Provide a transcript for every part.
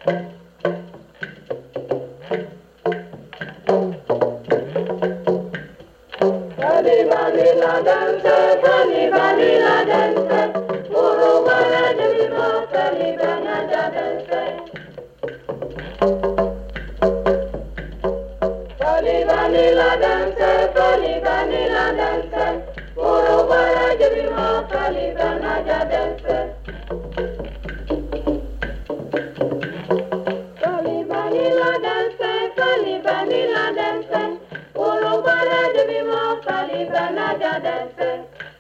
Vanilla dancer, vanilla dancer, Uruguaya de Lima, Vanilla dancer. Vanilla dancer, vanilla dancer, Uruguaya de Lima, Vanilla dancer. Vanilla dancer, vanilla dancer, Uruguaya de Lima, Vanilla dancer.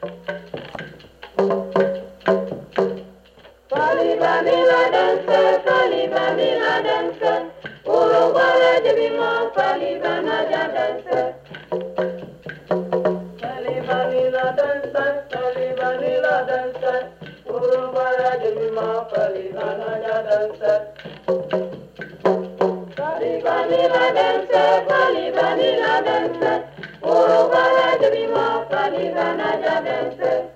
Vanilla dancer, vanilla dancer, Uruguaya de Lima, vanilla dancer. Vanilla dancer, vanilla dancer, Uruguaya de Lima, vanilla dancer. Vanilla dancer, vanilla dancer, Uruguaya de Lima, vanilla dancer.